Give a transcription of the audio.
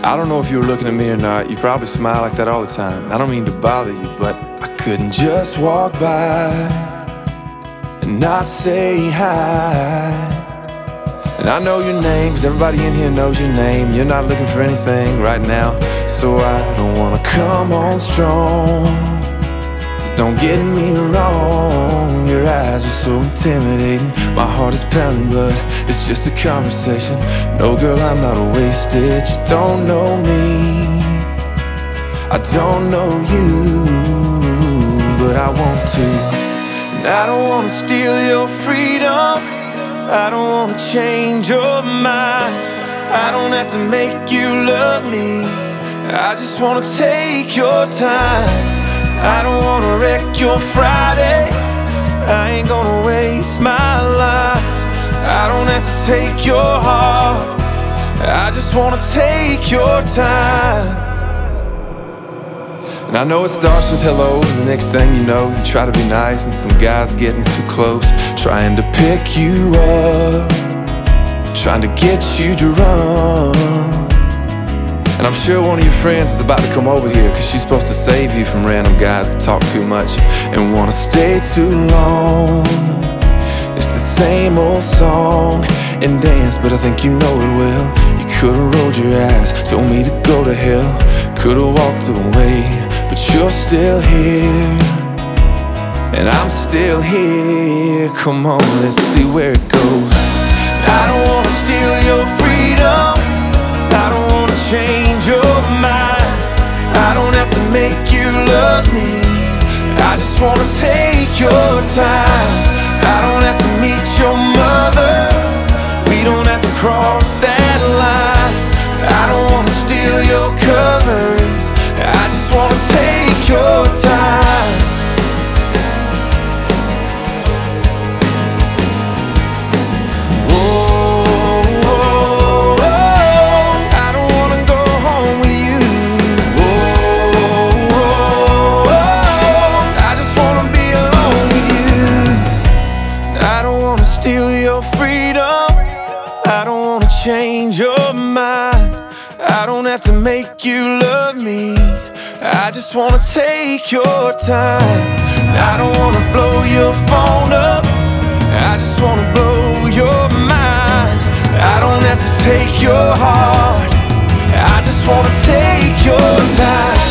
I don't know if you were looking at me or not. You probably smile like that all the time. I don't mean to bother you, but I couldn't just walk by and not say hi. And I know your name, 'cause everybody in here knows your name. You're not looking for anything right now, so I don't wanna come on strong. Don't get me wrong, your eyes are so intimidating. My heart is pounding, but it's just a conversation. No, girl, I'm not wasted. You don't know me, I don't know you, but I want to. And I don't wanna steal your freedom, I don't wanna change your mind. I don't have to make you love me, I just wanna take your time. I don't wanna wreck your Friday, I ain't gonna waste my life. I don't have to take your heart, I just wanna take your time. And I know it starts with hello, and the next thing you know, you try to be nice, and some guy's getting too close, trying to pick you up, trying to get you drunk. And I'm sure one of your friends is about to come over here, 'cause she's supposed to save you from random guys that talk too much and wanna stay too long. It's the same old song and dance, but I think you know it well. You could've rolled your eyes, told me to go to hell, could've walked away, but you're still here, and I'm still here. Come on, let's see where it goes. I don't wanna steal your freedom, I don't wanna change your mind. I don't have to make you love me, I just wanna take your time. I don't have to meet your mother, we don't have to cross that line. I don't wanna steal your covers, I just wanna take your time. Steal your freedom, I don't wanna change your mind. I don't have to make you love me, I just wanna take your time. I don't wanna blow your phone up, I just wanna blow your mind. I don't have to take your heart, I just wanna take your time.